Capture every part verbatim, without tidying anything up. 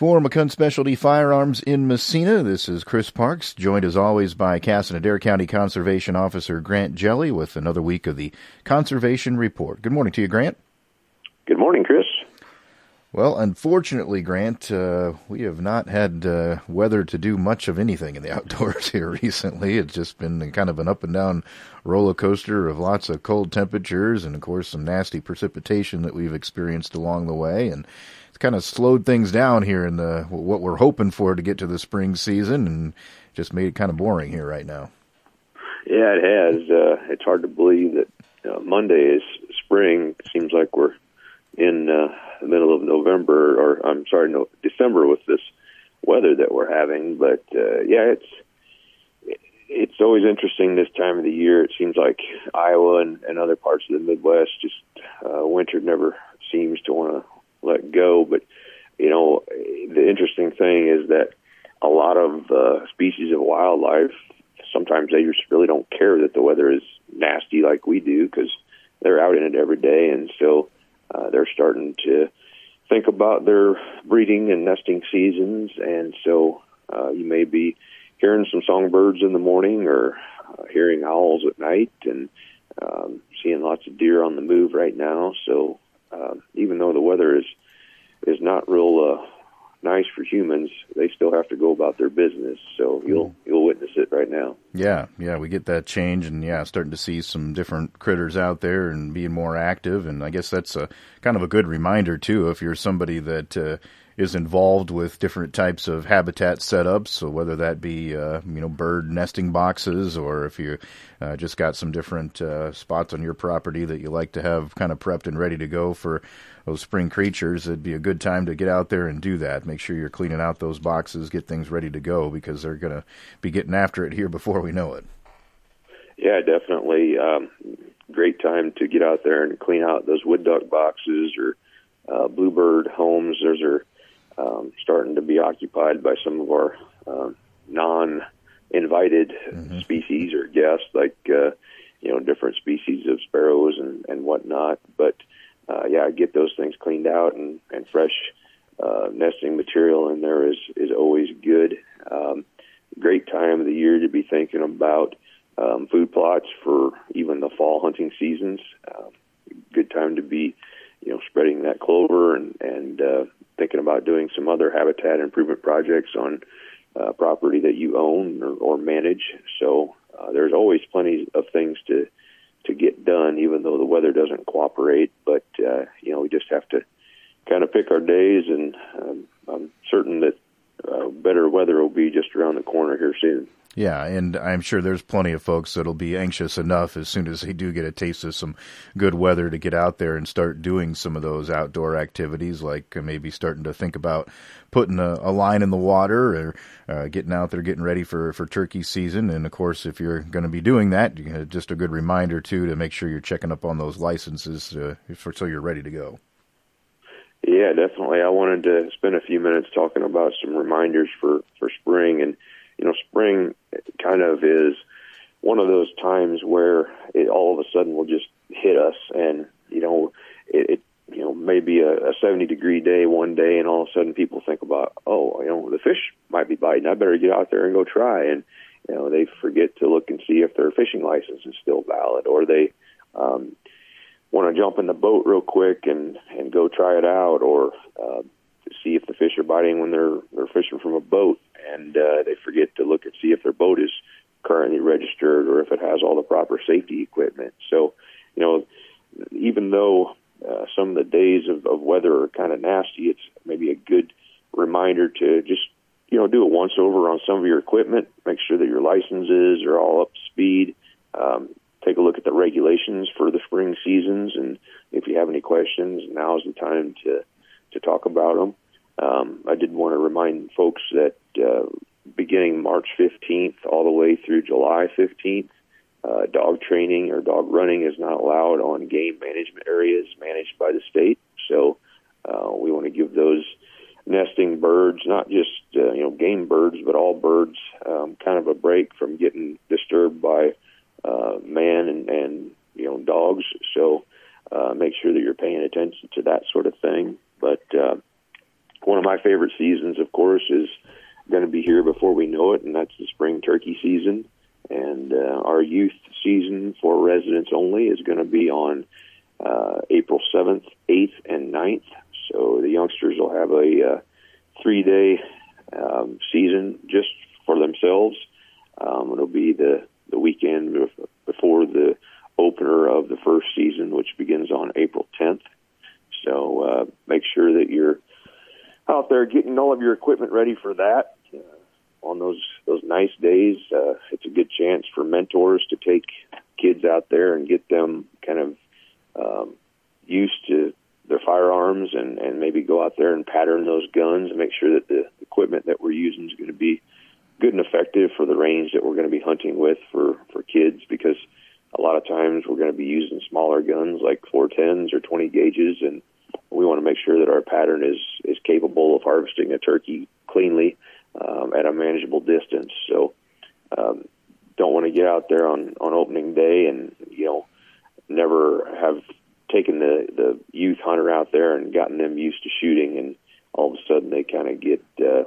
For McCunn Specialty Firearms in Massena, this is Chris Parks, joined as always by Cass and Adair County Conservation Officer Grant Jelly with another week of the Conservation Report. Good morning to you, Grant. Good morning, Chris. Well, unfortunately, Grant, uh, we have not had uh, weather to do much of anything in the outdoors here recently. It's just been kind of an up-and-down roller coaster of lots of cold temperatures and, of course, some nasty precipitation that we've experienced along the way. And it's kind of slowed things down here in the what we're hoping for to get to the spring season, and just made it kind of boring here right now. Yeah, it has. Uh, it's hard to believe that uh, Monday is spring. It seems like we're in uh, the middle of November, or I'm sorry, no, December with this weather that we're having. But uh, yeah, it's it's always interesting this time of the year. It seems like Iowa and, and other parts of the Midwest, just uh, winter never seems to want to let go. But you know, the interesting thing is that a lot of uh, species of wildlife, sometimes they just really don't care that the weather is nasty like we do, because they're out in it every day, and so Uh, they're starting to think about their breeding and nesting seasons, and so uh, you may be hearing some songbirds in the morning, or uh, hearing owls at night, and um, seeing lots of deer on the move right now. So uh, even though the weather is is not real uh, nice for humans, they still have to go about their business. So you'll you'll witness it right now. Yeah, yeah, we get that change, and yeah, starting to see some different critters out there and being more active. And I guess that's a kind of a good reminder too, if you're somebody that uh, is involved with different types of habitat setups. So whether that be uh, you know bird nesting boxes, or if you uh, just got some different uh, spots on your property that you like to have kind of prepped and ready to go for those spring creatures, it'd be a good time to get out there and do that. Make sure you're cleaning out those boxes, get things ready to go, because they're going to be getting after it here before we know it. Yeah, definitely. Um, great time to get out there and clean out those wood duck boxes, or uh, bluebird homes. Those are um, starting to be occupied by some of our uh, non-invited mm-hmm. species or guests, like uh, you know different species of sparrows and, and whatnot. But Uh, yeah, get those things cleaned out, and, and fresh uh, nesting material in there is, is always good. Um, great time of the year to be thinking about um, food plots for even the fall hunting seasons. Uh, good time to be, you know, spreading that clover, and, and uh, thinking about doing some other habitat improvement projects on uh, property that you own or, or manage. So uh, there's always plenty of things to to get done, even though the weather doesn't cooperate. But, uh, you know, we just have to kind of pick our days, and um, I'm certain that uh, better weather will be just around the corner here soon. Yeah, and I'm sure there's plenty of folks that'll be anxious enough as soon as they do get a taste of some good weather to get out there and start doing some of those outdoor activities, like maybe starting to think about putting a, a line in the water, or uh, getting out there, getting ready for, for turkey season. And, of course, if you're going to be doing that, just a good reminder, too, to make sure you're checking up on those licenses uh, for, so you're ready to go. Yeah, definitely. I wanted to spend a few minutes talking about some reminders for, for spring. And you know, spring kind of is one of those times where it all of a sudden will just hit us, and you know, it, it you know maybe a, a seventy degree day one day, and all of a sudden people think about, oh, you know, the fish might be biting. I better get out there and go try. And you know, they forget to look and see if their fishing license is still valid, or they um, want to jump in the boat real quick and and go try it out, or uh, see if the fish are biting when they're they're fishing from a boat. And uh, they forget to look and see if their boat is currently registered, or if it has all the proper safety equipment. So, you know, even though uh, some of the days of, of weather are kind of nasty, it's maybe a good reminder to just, you know, do a once over on some of your equipment, make sure that your licenses are all up to speed, um, take a look at the regulations for the spring seasons, and if you have any questions, now's the time to, to talk about them. Um, I did want to remind folks that uh, beginning March fifteenth all the way through July fifteenth, uh, dog training or dog running is not allowed on game management areas managed by the state. So uh, we want to give those nesting birds, not just uh, you know game birds, but all birds, um, kind of a break from getting disturbed by uh, man and, and you know dogs. So uh, make sure that you're paying attention to that sort of thing. But uh, one of my favorite seasons, of course, is going to be here before we know it, and that's the spring turkey season. And uh, our youth season for residents only is going to be on uh, April seventh, eighth, and ninth. So the youngsters will have a uh, three-day um, season just for themselves. Um, it'll be the, the weekend before the opener of the first season, which begins on April tenth. So uh, make sure that you're out there getting all of your equipment ready for that. Uh, on those those nice days, uh, it's a good chance for mentors to take kids out there and get them kind of um, used to their firearms and, and maybe go out there and pattern those guns and make sure that the equipment that we're using is going to be good and effective for the range that we're going to be hunting with for, for kids, because a lot of times we're going to be using smaller guns like four tens or twenty gauges, and we want to make sure that our pattern is, is capable of harvesting a turkey cleanly um, at a manageable distance. So um, don't want to get out there on, on opening day and, you know, never have taken the, the youth hunter out there and gotten them used to shooting, and all of a sudden they kind of get uh,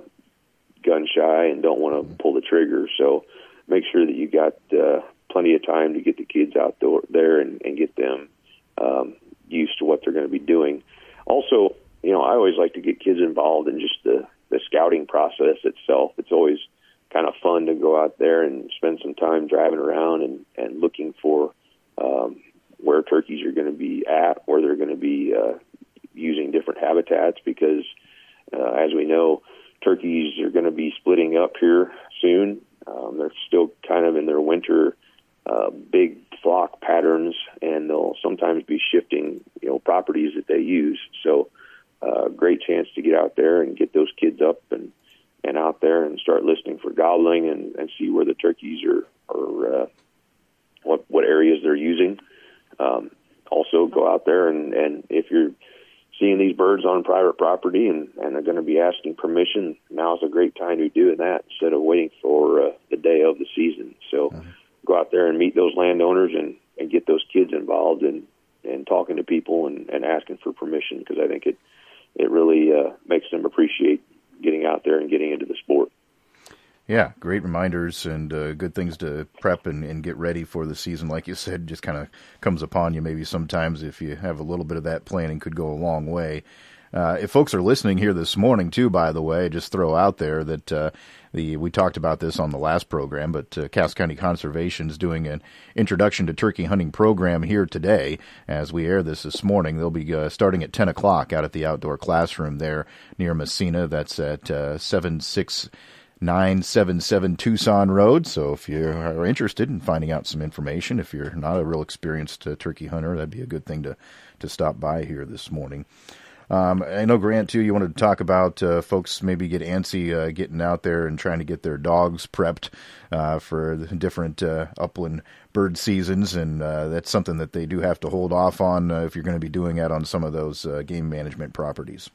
gun shy and don't want to pull the trigger. So make sure that you got uh, plenty of time to get the kids out there and, and get them um, used to what they're going to be doing. Also, you know, I always like to get kids involved in just the, the scouting process itself. It's always kind of fun to go out there and spend some time driving around and, and looking for um, where turkeys are going to be at, where they're going to be uh, using different habitats, because uh, as we know, turkeys are going to be splitting up here soon. Um, they're still kind of in their winter uh, big flock patterns, and they'll sometimes be shifting, you know, properties that they use. So uh, great chance to get out there and get those kids up and, and out there and start listening for gobbling and, and see where the turkeys are, are uh, what, what areas they're using. Um, also go out there and, and if you're seeing these birds on private property and, and they're going to be asking permission, now's a great time to be doing that instead of waiting for uh, the day of the season. So mm-hmm. go out there and meet those landowners and, and get those kids involved in, in talking to people and, and asking for permission, because I think it, it really uh, makes them appreciate getting out there and getting into the sport. Yeah, great reminders and uh, good things to prep and, and get ready for the season. Like you said, just kind of comes upon you maybe sometimes if you have a little bit of that planning, could go a long way. Uh, if folks are listening here this morning, too, by the way, just throw out there that uh, the we talked about this on the last program, but uh, Cass County Conservation is doing an introduction to turkey hunting program here today. As we air this this morning, they'll be uh, starting at ten o'clock out at the outdoor classroom there near Messina. That's at uh, seven six nine seven seven Tucson Road. So if you are interested in finding out some information, if you're not a real experienced uh, turkey hunter, that'd be a good thing to, to stop by here this morning. Um, I know, Grant, too, you wanted to talk about uh, folks maybe get antsy uh, getting out there and trying to get their dogs prepped uh, for the different uh, upland bird seasons, and uh, that's something that they do have to hold off on uh, if you're going to be doing that on some of those uh, game management properties.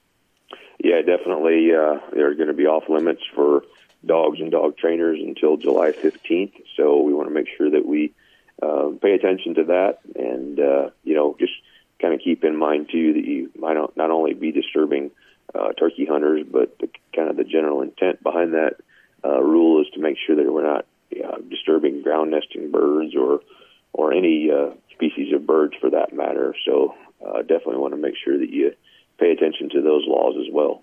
Yeah, definitely. Uh, they're going to be off limits for dogs and dog trainers until July fifteenth, so we want to make sure that we uh, pay attention to that and, uh, you know, just kind of keep in mind, too, that you might not, not only be disturbing uh, turkey hunters, but the, kind of the general intent behind that uh, rule is to make sure that we're not uh, disturbing ground nesting birds or or any uh, species of birds for that matter. So uh, definitely want to make sure that you pay attention to those laws as well.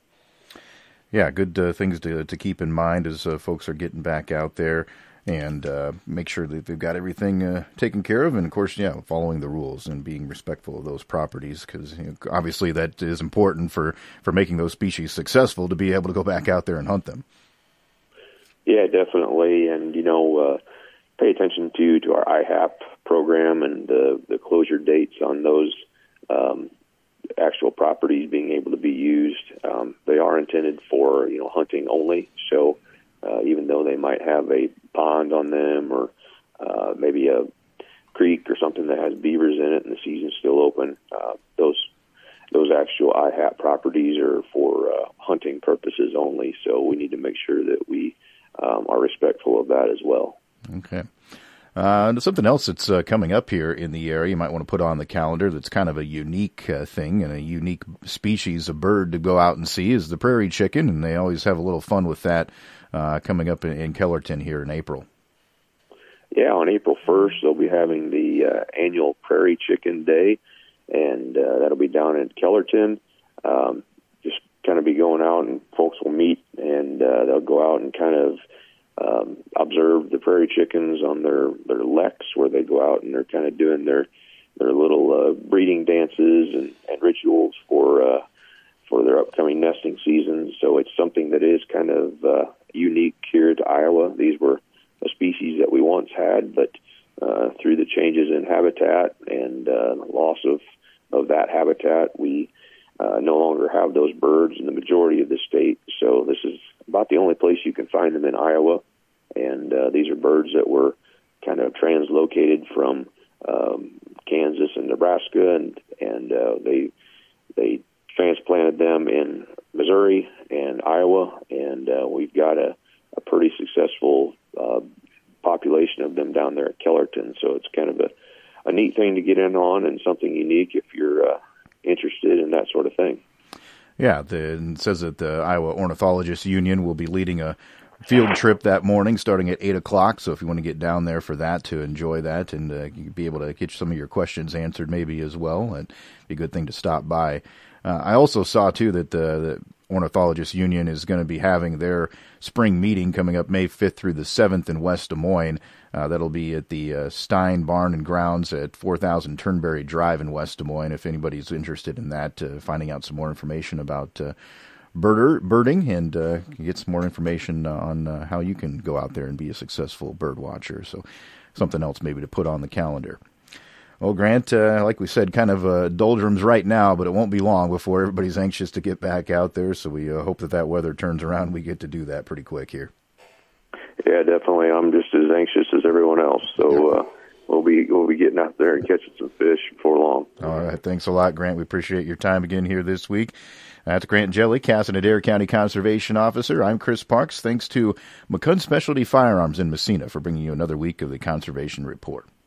Yeah, good uh, things to to keep in mind as uh, folks are getting back out there, and uh, make sure that they've got everything uh, taken care of, and of course, yeah, following the rules and being respectful of those properties, because you know, obviously that is important for, for making those species successful, to be able to go back out there and hunt them. Yeah, definitely, and you know, uh, pay attention to to our I HAP program and the the closure dates on those um, actual properties being able to be used. Um, they are intended for, you know, hunting only. So uh, even though they might have a pond on them or uh, maybe a creek or something that has beavers in it and the season's still open, uh, those those actual I HAP properties are for uh, hunting purposes only. So we need to make sure that we um, are respectful of that as well. Okay. Uh, something else that's uh, coming up here in the area you might want to put on the calendar that's kind of a unique uh, thing and a unique species of bird to go out and see is the prairie chicken, and they always have a little fun with that uh, coming up in, in Kellerton here in April. Yeah, on April first, they'll be having the uh, annual Prairie Chicken Day, and uh, that'll be down in Kellerton. Um, just kind of be going out, and folks will meet, and uh, they'll go out and kind of um, observe the prairie chickens on their, their leks, where they go out and they're kind of doing their their little uh, breeding dances and, and rituals for uh, for their upcoming nesting season. So it's something that is kind of uh, unique here to Iowa. These were a species that we once had, but uh, through the changes in habitat and uh, loss of, of that habitat, we uh, no longer have those birds in the majority of the state. So this is about the only place you can find them in Iowa, and uh, these are birds that were kind of translocated from um, Kansas and Nebraska, and and uh, they they transplanted them in Missouri and Iowa, and uh, we've got a, a pretty successful Uh, population of them down there at Kellerton. So it's kind of a, a neat thing to get in on, and something unique if you're uh, interested in that sort of thing. Yeah, the, it says that the Iowa Ornithologists Union will be leading a field trip that morning starting at eight o'clock. So if you want to get down there for that, to enjoy that and uh, be able to get some of your questions answered maybe as well, it'd be a good thing to stop by. Uh, I also saw, too, that the, the Ornithologists Union is going to be having their spring meeting coming up May fifth through the seventh in West Des Moines. Uh, that'll be at the uh, Stein Barn and Grounds at four thousand Turnberry Drive in West Des Moines. If anybody's interested in that, uh, finding out some more information about uh, birder, birding and uh, get some more information on uh, how you can go out there and be a successful bird watcher. So something else maybe to put on the calendar. Well, Grant, uh, like we said, kind of uh, doldrums right now, but it won't be long before everybody's anxious to get back out there. So we uh, hope that that weather turns around. We get to do that pretty quick here. Yeah, definitely. I'm just as anxious as everyone else. So uh, we'll be we'll be getting out there and catching some fish before long. All right. Thanks a lot, Grant. We appreciate your time again here this week. That's Grant Jelly, Cass and Adair County Conservation Officer. I'm Chris Parks. Thanks to McCunn Specialty Firearms in Messina for bringing you another week of the Conservation Report.